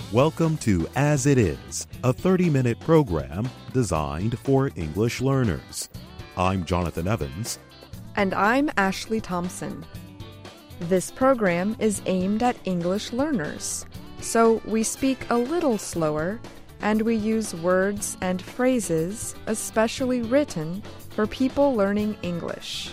Welcome to As It Is, a 30-minute program designed for English learners. I'm Jonathan Evans. And I'm Ashley Thompson. This program is aimed at English learners, so we speak a little slower and we use words and phrases especially written for people learning English.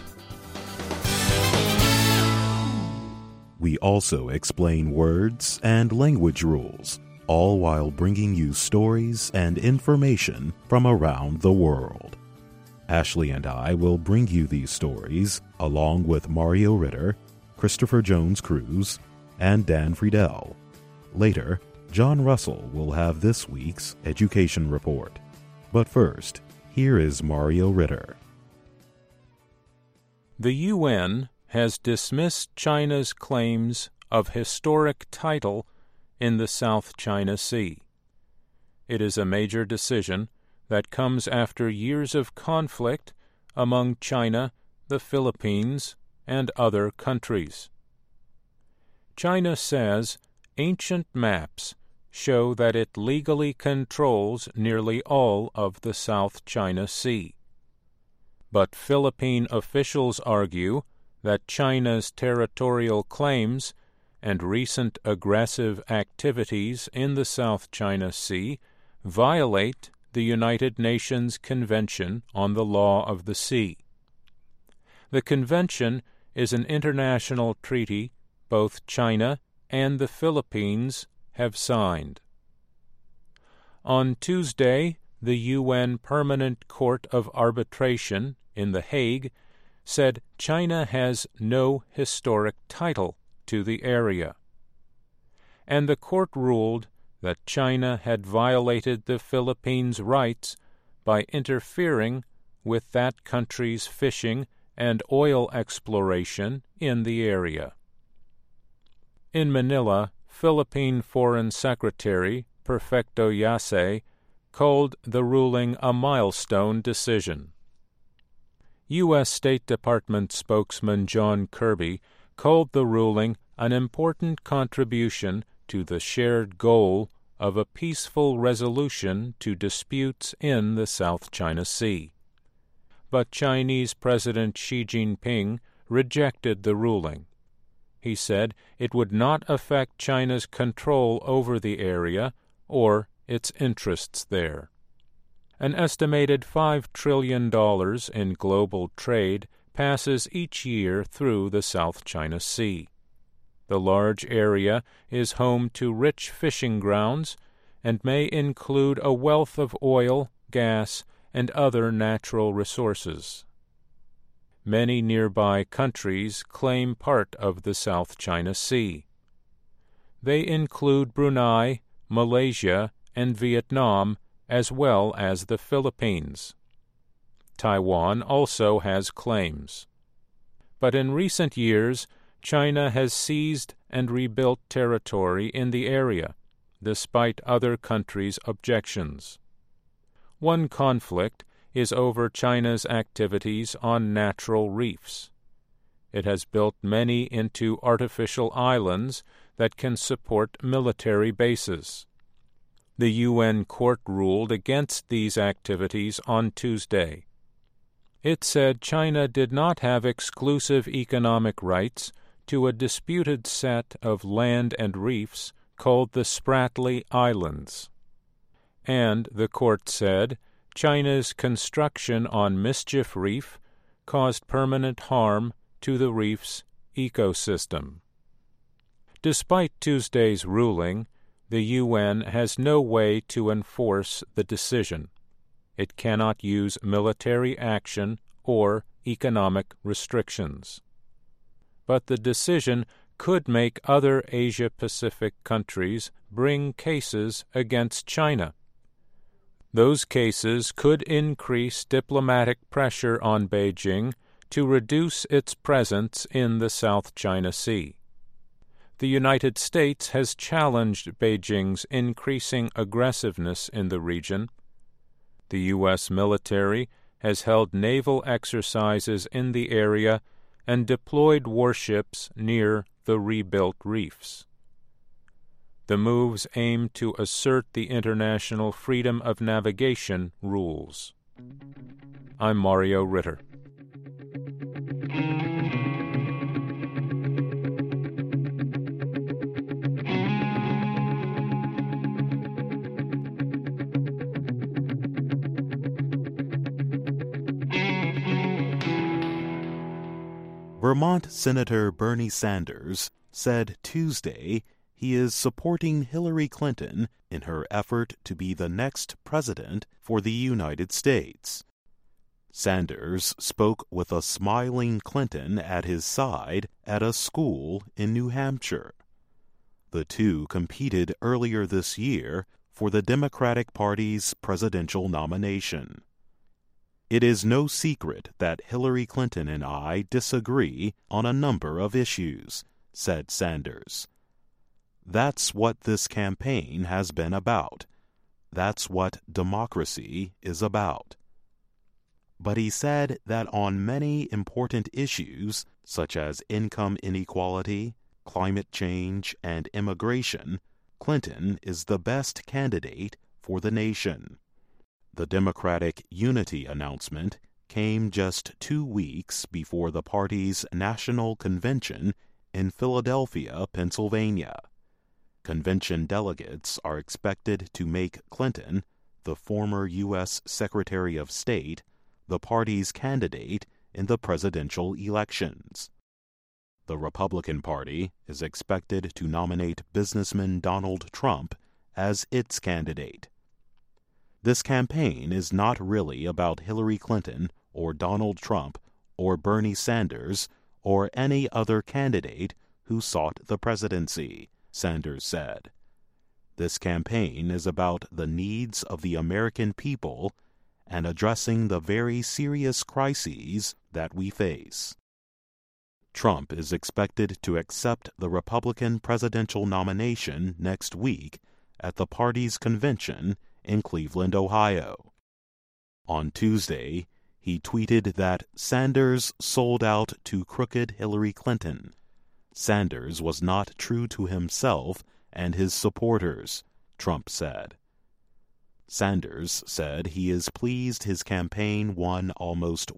We also explain words and language rules, all while bringing you stories and information from around the world. Ashley and I will bring you these stories along with Mario Ritter, Christopher Jones-Cruz, and Dan Friedel. Later, John Russell will have this week's education report. But first, here is Mario Ritter. The UN has dismissed China's claims of historic title in the South China Sea. It is a major decision that comes after years of conflict among China, the Philippines, and other countries. China says ancient maps show that it legally controls nearly all of the South China Sea. But Philippine officials argue that China's territorial claims and recent aggressive activities in the South China Sea violate the United Nations Convention on the Law of the Sea. The convention is an international treaty both China and the Philippines have signed. On Tuesday, the UN Permanent Court of Arbitration in The Hague said China has no historic title to the area. And the court ruled that China had violated the Philippines' rights by interfering with that country's fishing and oil exploration in the area. In Manila, Philippine Foreign Secretary Perfecto Yase called the ruling a milestone decision. U.S. State Department spokesman John Kirby called the ruling an important contribution to the shared goal of a peaceful resolution to disputes in the South China Sea. But Chinese President Xi Jinping rejected the ruling. He said it would not affect China's control over the area or its interests there. An estimated $5 trillion in global trade passes each year through the South China Sea. The large area is home to rich fishing grounds and may include a wealth of oil, gas, and other natural resources. Many nearby countries claim part of the South China Sea. They include Brunei, Malaysia, and Vietnam, as well as the Philippines. Taiwan also has claims. But in recent years, China has seized and rebuilt territory in the area, despite other countries' objections. One conflict is over China's activities on natural reefs. It has built many into artificial islands that can support military bases. The UN court ruled against these activities on Tuesday. It said China did not have exclusive economic rights to a disputed set of land and reefs called the Spratly Islands. And, the court said, China's construction on Mischief Reef caused permanent harm to the reef's ecosystem. Despite Tuesday's ruling, the UN has no way to enforce the decision. It cannot use military action or economic restrictions. But the decision could make other Asia-Pacific countries bring cases against China. Those cases could increase diplomatic pressure on Beijing to reduce its presence in the South China Sea. The United States has challenged Beijing's increasing aggressiveness in the region. The U.S. military has held naval exercises in the area and deployed warships near the rebuilt reefs. The moves aim to assert the international freedom of navigation rules. I'm Mario Ritter. Vermont Senator Bernie Sanders said Tuesday he is supporting Hillary Clinton in her effort to be the next president for the United States. Sanders spoke with a smiling Clinton at his side at a school in New Hampshire. The two competed earlier this year for the Democratic Party's presidential nomination. It is no secret that Hillary Clinton and I disagree on a number of issues, said Sanders. That's what this campaign has been about. That's what democracy is about. But he said that on many important issues, such as income inequality, climate change, and immigration, Clinton is the best candidate for the nation. The Democratic Unity announcement came just 2 weeks before the party's national convention in Philadelphia, Pennsylvania. Convention delegates are expected to make Clinton, the former U.S. Secretary of State, the party's candidate in the presidential elections. The Republican Party is expected to nominate businessman Donald Trump as its candidate. This campaign is not really about Hillary Clinton or Donald Trump or Bernie Sanders or any other candidate who sought the presidency, Sanders said. This campaign is about the needs of the American people and addressing the very serious crises that we face. Trump is expected to accept the Republican presidential nomination next week at the party's convention in Cleveland, Ohio. On Tuesday, he tweeted that Sanders sold out to crooked Hillary Clinton. Sanders was not true to himself and his supporters, Trump said. Sanders said he is pleased his campaign won almost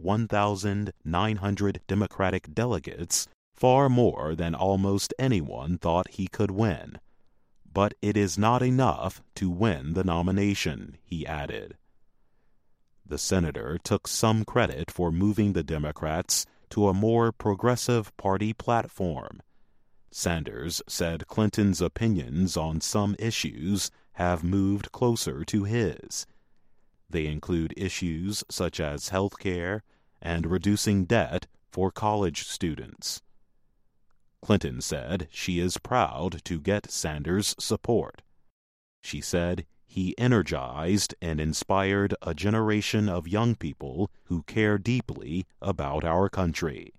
1,900 Democratic delegates, far more than almost anyone thought he could win. But it is not enough to win the nomination, he added. The senator took some credit for moving the Democrats to a more progressive party platform. Sanders said Clinton's opinions on some issues have moved closer to his. They include issues such as health care and reducing debt for college students. Clinton said she is proud to get Sanders' support. She said he energized and inspired a generation of young people who care deeply about our country.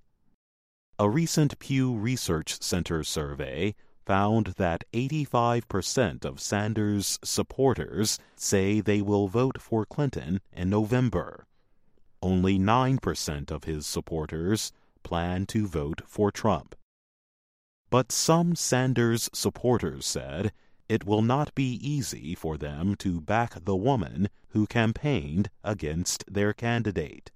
A recent Pew Research Center survey found that 85% of Sanders' supporters say they will vote for Clinton in November. Only 9% of his supporters plan to vote for Trump. But some Sanders supporters said it will not be easy for them to back the woman who campaigned against their candidate.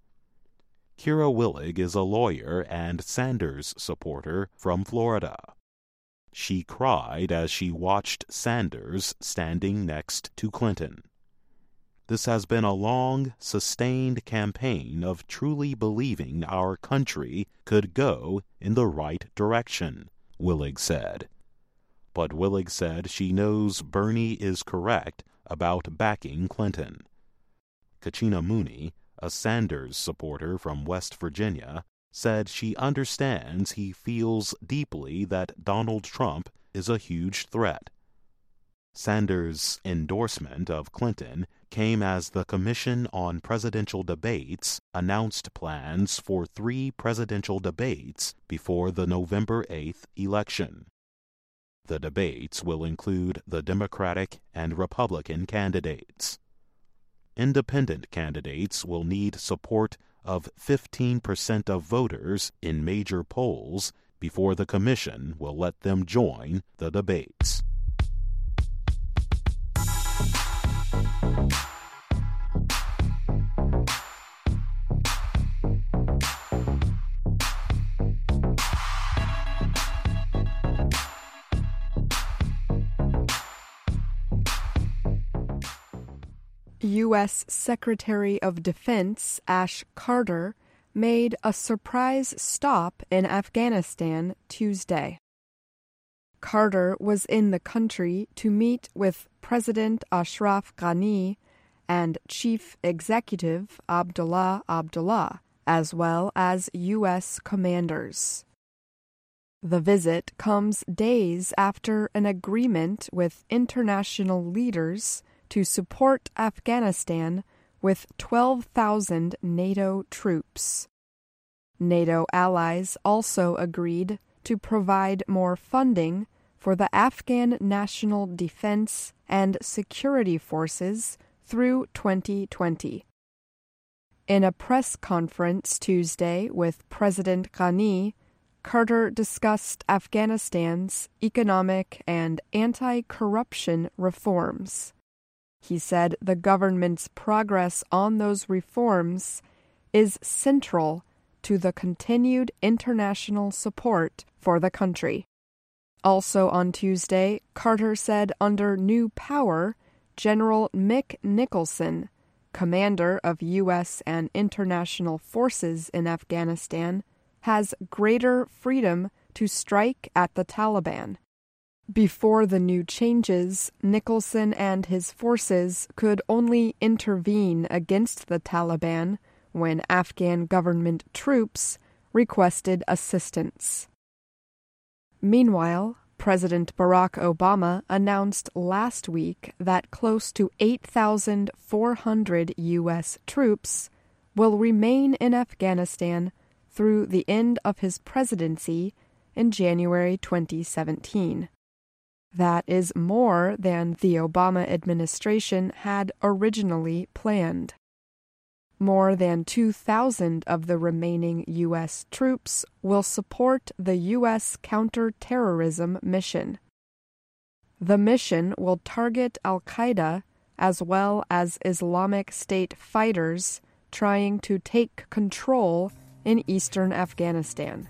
Kira Willig is a lawyer and Sanders supporter from Florida. She cried as she watched Sanders standing next to Clinton. This has been a long, sustained campaign of truly believing our country could go in the right direction, Willig said. But Willig said she knows Bernie is correct about backing Clinton. Kachina Mooney, a Sanders supporter from West Virginia, said she understands he feels deeply that Donald Trump is a huge threat. Sanders' endorsement of Clinton came as the Commission on Presidential Debates announced plans for 3 presidential debates before the November 8th election. The debates will include the Democratic and Republican candidates. Independent candidates will need support of 15% of voters in major polls before the commission will let them join the debates. U.S. Secretary of Defense Ash Carter made a surprise stop in Afghanistan Tuesday. Carter was in the country to meet with President Ashraf Ghani and Chief Executive Abdullah Abdullah, as well as U.S. commanders. The visit comes days after an agreement with international leaders to support Afghanistan with 12,000 NATO troops. NATO allies also agreed to provide more funding for the Afghan National Defense and Security Forces through 2020. In a press conference Tuesday with President Ghani, Carter discussed Afghanistan's economic and anti-corruption reforms. He said the government's progress on those reforms is central to the continued international support for the country. Also on Tuesday, Carter said under new power, General Mick Nicholson, commander of U.S. and international forces in Afghanistan, has greater freedom to strike at the Taliban. Before the new changes, Nicholson and his forces could only intervene against the Taliban when Afghan government troops requested assistance. Meanwhile, President Barack Obama announced last week that close to 8,400 U.S. troops will remain in Afghanistan through the end of his presidency in January 2017. That is more than the Obama administration had originally planned. More than 2,000 of the remaining U.S. troops will support the U.S. counterterrorism mission. The mission will target al-Qaeda as well as Islamic State fighters trying to take control in eastern Afghanistan.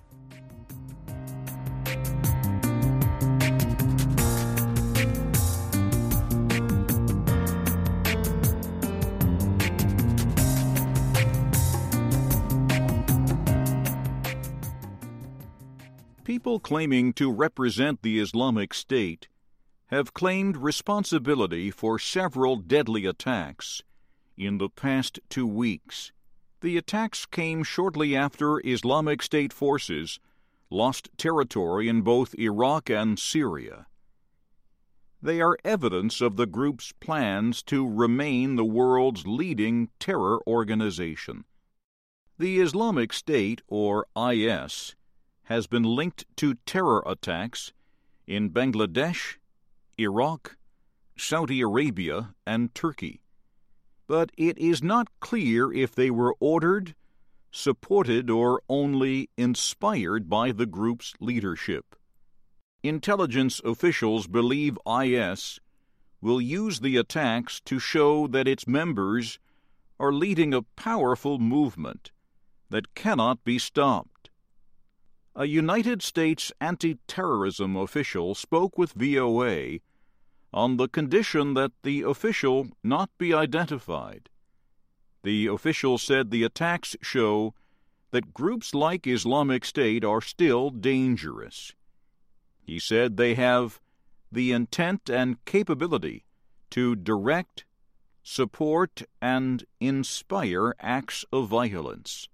People claiming to represent the Islamic State have claimed responsibility for several deadly attacks in the past 2 weeks. The attacks came shortly after Islamic State forces lost territory in both Iraq and Syria. They are evidence of the group's plans to remain the world's leading terror organization. The Islamic State, or IS, has been linked to terror attacks in Bangladesh, Iraq, Saudi Arabia, and Turkey. But it is not clear if they were ordered, supported, or only inspired by the group's leadership. Intelligence officials believe IS will use the attacks to show that its members are leading a powerful movement that cannot be stopped. A United States anti-terrorism official spoke with VOA on the condition that the official not be identified. The official said the attacks show that groups like Islamic State are still dangerous. He said they have the intent and capability to direct, support, and inspire acts of violence.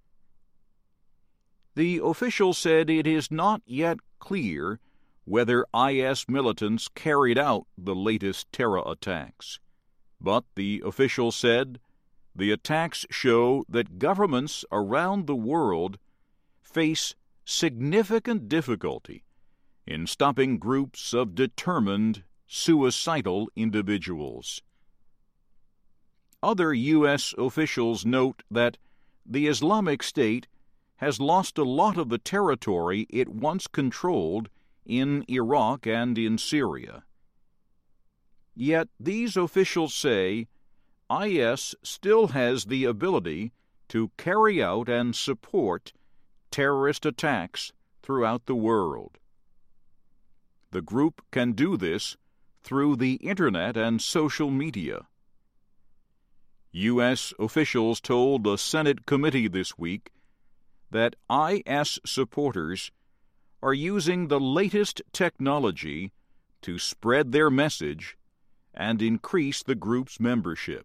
The official said it is not yet clear whether IS militants carried out the latest terror attacks. But the official said the attacks show that governments around the world face significant difficulty in stopping groups of determined, suicidal individuals. Other U.S. officials note that the Islamic State has lost a lot of the territory it once controlled in Iraq and in Syria. Yet these officials say IS still has the ability to carry out and support terrorist attacks throughout the world. The group can do this through the Internet and social media. U.S. officials told a Senate committee this week that IS supporters are using the latest technology to spread their message and increase the group's membership.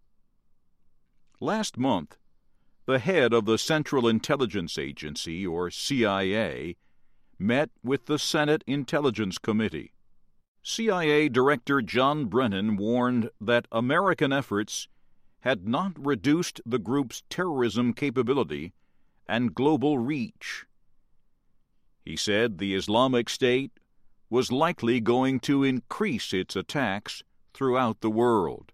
Last month, the head of the Central Intelligence Agency, or CIA, met with the Senate Intelligence Committee. CIA Director John Brennan warned that American efforts had not reduced the group's terrorism capability and global reach. He said the Islamic State was likely going to increase its attacks throughout the world.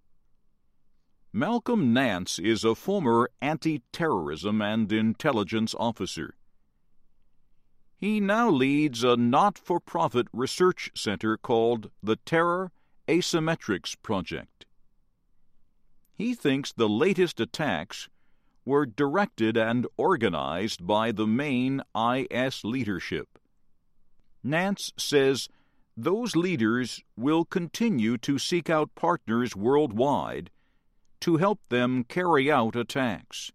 Malcolm Nance is a former anti-terrorism and intelligence officer. He now leads a not-for-profit research center called the Terror Asymmetrics Project. He thinks the latest attacks were directed and organized by the main IS leadership. Nance says those leaders will continue to seek out partners worldwide to help them carry out attacks.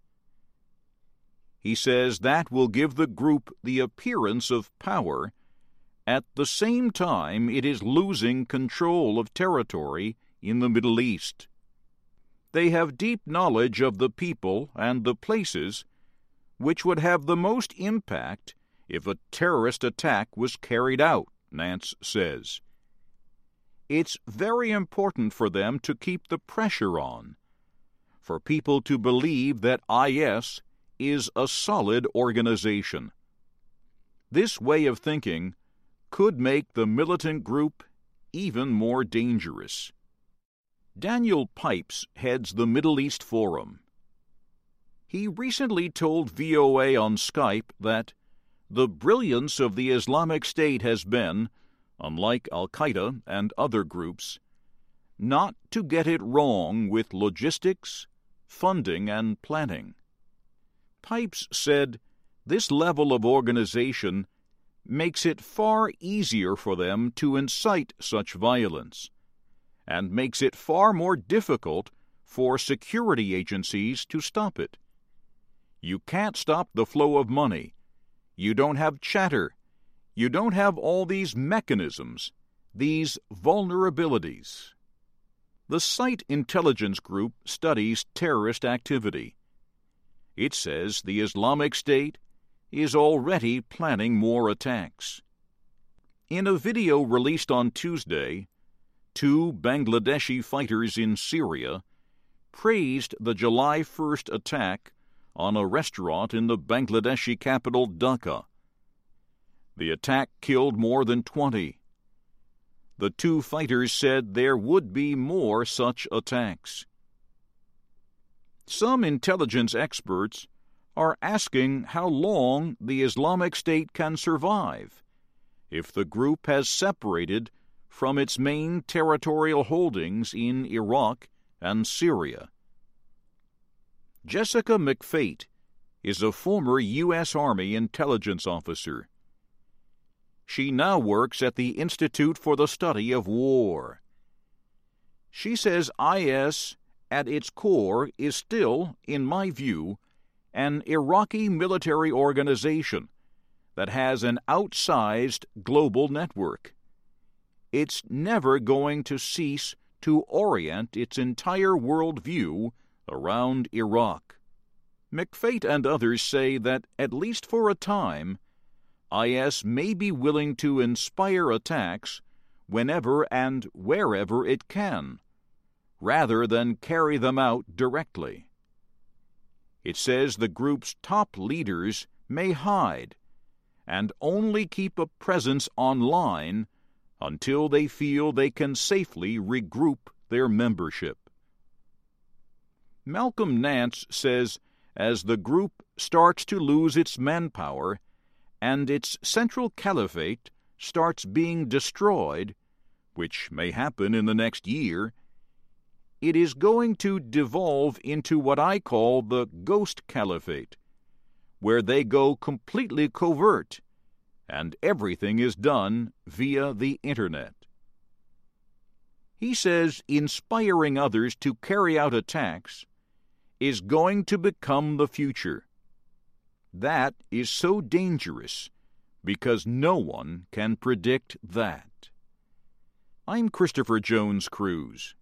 He says that will give the group the appearance of power at the same time it is losing control of territory in the Middle East. They have deep knowledge of the people and the places which would have the most impact if a terrorist attack was carried out, Nance says. It's very important for them to keep the pressure on, for people to believe that IS is a solid organization. This way of thinking could make the militant group even more dangerous. Daniel Pipes heads the Middle East Forum. He recently told VOA on Skype that the brilliance of the Islamic State has been, unlike Al-Qaeda and other groups, not to get it wrong with logistics, funding, and planning. Pipes said this level of organization makes it far easier for them to incite such violence, and makes it far more difficult for security agencies to stop it. You can't stop the flow of money. You don't have chatter. You don't have all these mechanisms, these vulnerabilities. The SITE Intelligence Group studies terrorist activity. It says the Islamic State is already planning more attacks. In a video released on Tuesday, 2 Bangladeshi fighters in Syria praised the July 1st attack on a restaurant in the Bangladeshi capital Dhaka. The attack killed more than 20. The 2 fighters said there would be more such attacks. Some intelligence experts are asking how long the Islamic State can survive if the group has separated from its main territorial holdings in Iraq and Syria. Jessica McFate is a former U.S. Army intelligence officer. She now works at the Institute for the Study of War. She says IS, at its core, is still, in my view, an Iraqi military organization that has an outsized global network. It's never going to cease to orient its entire worldview around Iraq. McFate and others say that, at least for a time, IS may be willing to inspire attacks whenever and wherever it can, rather than carry them out directly. It says the group's top leaders may hide and only keep a presence online until they feel they can safely regroup their membership. Malcolm Nance says as the group starts to lose its manpower and its central caliphate starts being destroyed, which may happen in the next year, it is going to devolve into what I call the ghost caliphate, where they go completely covert and everything is done via the Internet. He says inspiring others to carry out attacks is going to become the future. That is so dangerous because no one can predict that. I'm Christopher Jones Cruz.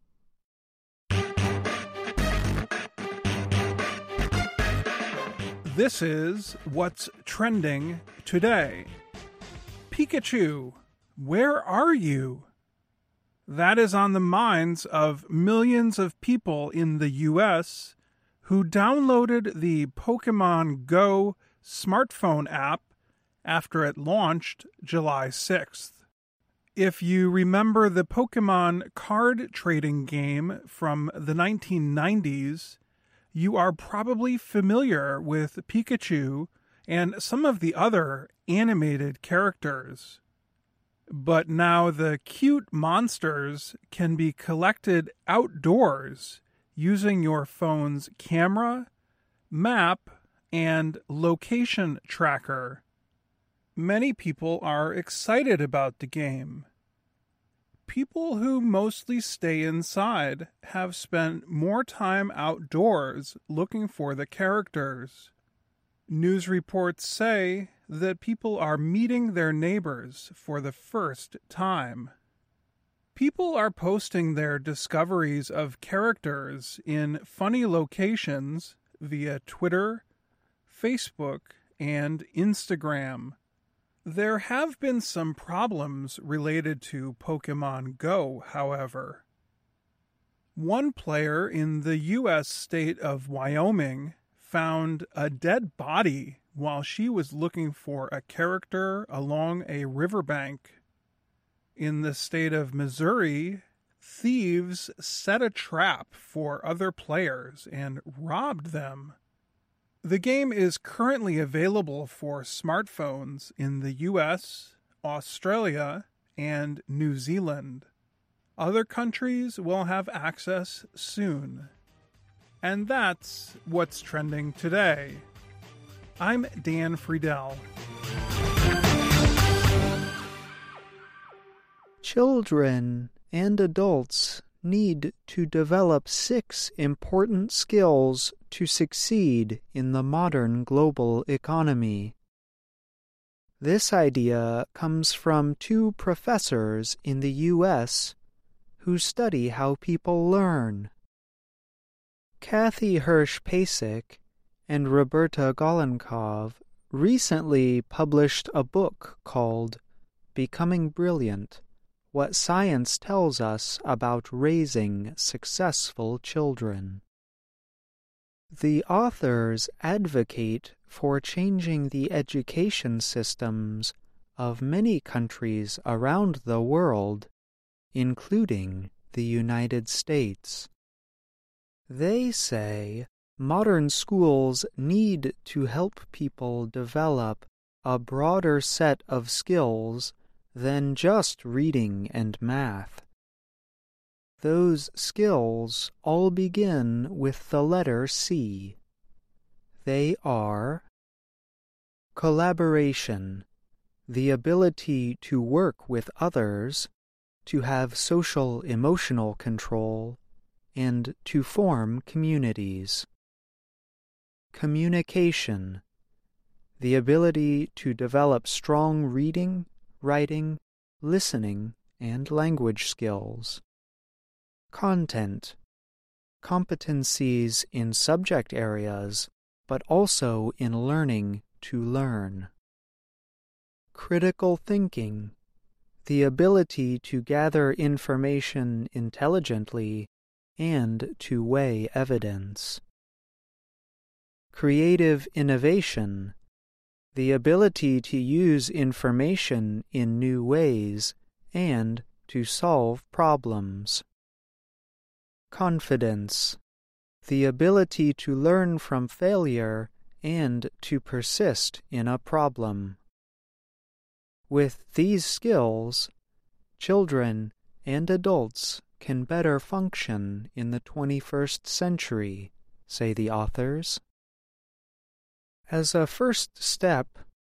This is What's Trending Today. Pikachu, where are you? That is on the minds of millions of people in the U.S. who downloaded the Pokemon Go smartphone app after it launched July 6th. If you remember the Pokemon card trading game from the 1990s, you are probably familiar with Pikachu and some of the other animated characters. But now the cute monsters can be collected outdoors using your phone's camera, map, and location tracker. Many people are excited about the game. People who mostly stay inside have spent more time outdoors looking for the characters. News reports say that people are meeting their neighbors for the first time. People are posting their discoveries of characters in funny locations via Twitter, Facebook, and Instagram. There have been some problems related to Pokemon Go, however. One player in the U.S. state of Wyoming found a dead body while she was looking for a character along a riverbank. In the state of Missouri, thieves set a trap for other players and robbed them. The game is currently available for smartphones in the US, Australia, and New Zealand. Other countries will have access soon. And that's what's trending today. I'm Dan Friedel. Children and adults need to develop 6 important skills to succeed in the modern global economy. This idea comes from 2 professors in the U.S. who study how people learn. Kathy Hirsch-Pasek and Roberta Golenkov recently published a book called Becoming Brilliant: What Science Tells Us About Raising Successful Children. The authors advocate for changing the education systems of many countries around the world, including the United States. They say modern schools need to help people develop a broader set of skills than just reading and math. Those skills all begin with the letter C. They are collaboration, the ability to work with others, to have social emotional control, and to form communities. Communication, the ability to develop strong reading, writing, listening, and language skills. Content, competencies in subject areas, but also in learning to learn. Critical thinking, the ability to gather information intelligently and to weigh evidence. Creative innovation, the ability to use information in new ways and to solve problems. Confidence, the ability to learn from failure and to persist in a problem. With these skills, children and adults can better function in the 21st century, say the authors. As a first step,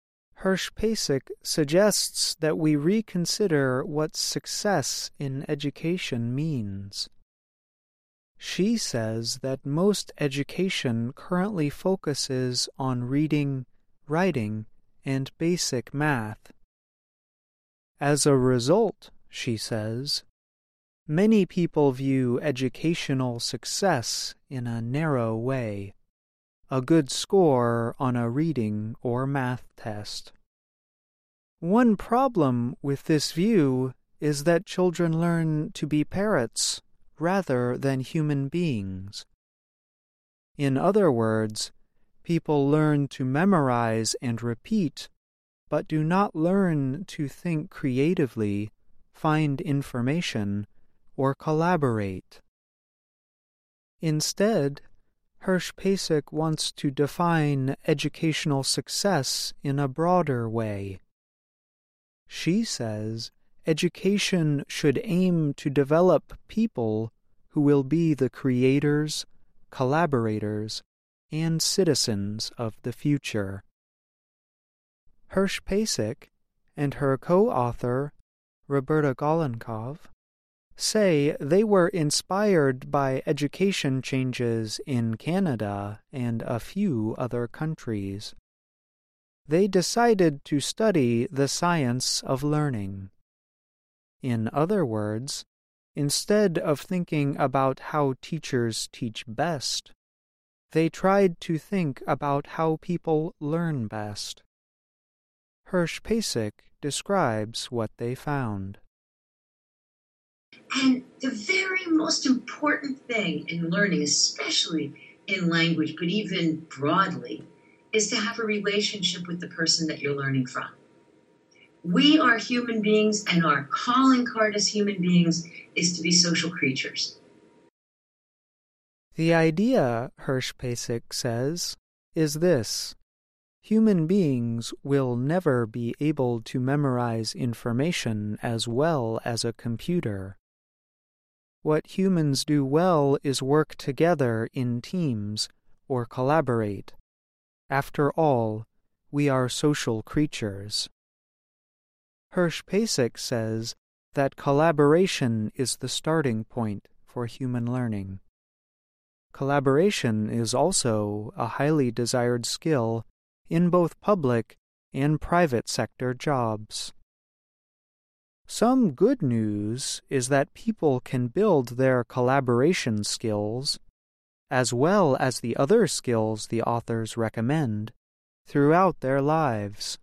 Hirsch-Pasek suggests that we reconsider what success in education means. She says that most education currently focuses on reading, writing, and basic math. As a result, she says, many people view educational success in a narrow way, a good score on a reading or math test. One problem with this view is that children learn to be parrots rather than human beings. In other words, people learn to memorize and repeat, but do not learn to think creatively, find information, or collaborate. Instead, Hirsch-Pasek wants to define educational success in a broader way. She says education should aim to develop people who will be the creators, collaborators, and citizens of the future. Hirsch-Pasek and her co-author, Roberta Golenkov, say they were inspired by education changes in Canada and a few other countries. They decided to study the science of learning. In other words, instead of thinking about how teachers teach best, they tried to think about how people learn best. Hirsch-Pasek describes what they found. And the very most important thing in learning, especially in language, but even broadly, is to have a relationship with the person that you're learning from. We are human beings, and our calling card as human beings is to be social creatures. The idea, Hirsch-Pasek says, is this: human beings will never be able to memorize information as well as a computer. What humans do well is work together in teams or collaborate. After all, we are social creatures. Hirsch-Pasek says that collaboration is the starting point for human learning. Collaboration is also a highly desired skill in both public and private sector jobs. Some good news is that people can build their collaboration skills, as well as the other skills the authors recommend, throughout their lives.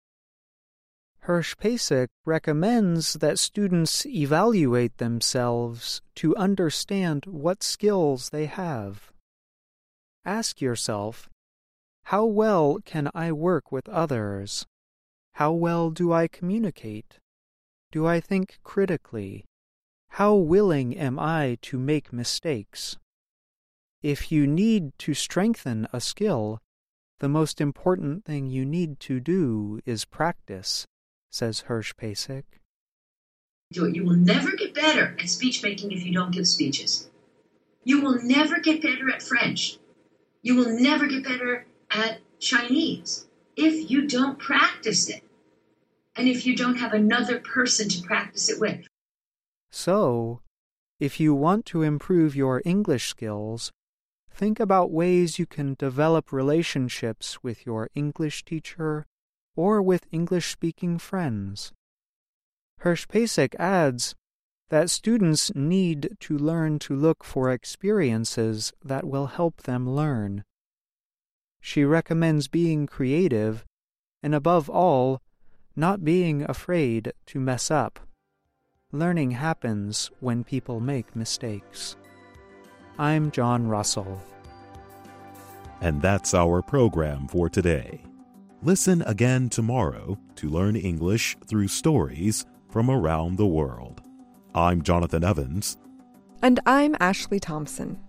Hirsch-Pasek recommends that students evaluate themselves to understand what skills they have. Ask yourself, how well can I work with others? How well do I communicate? Do I think critically? How willing am I to make mistakes? If you need to strengthen a skill, the most important thing you need to do is practice, says Hirsch-Pasek. Do it. You will never get better at speech making if you don't give speeches. You will never get better at French. You will never get better at Chinese if you don't practice it, and if you don't have another person to practice it with. So, if you want to improve your English skills, think about ways you can develop relationships with your English teacher or with English-speaking friends. Hirsch-Pasek adds that students need to learn to look for experiences that will help them learn. She recommends being creative and, above all, not being afraid to mess up. Learning happens when people make mistakes. I'm John Russell. And that's our program for today. Listen again tomorrow to learn English through stories from around the world. I'm Jonathan Evans. And I'm Ashley Thompson.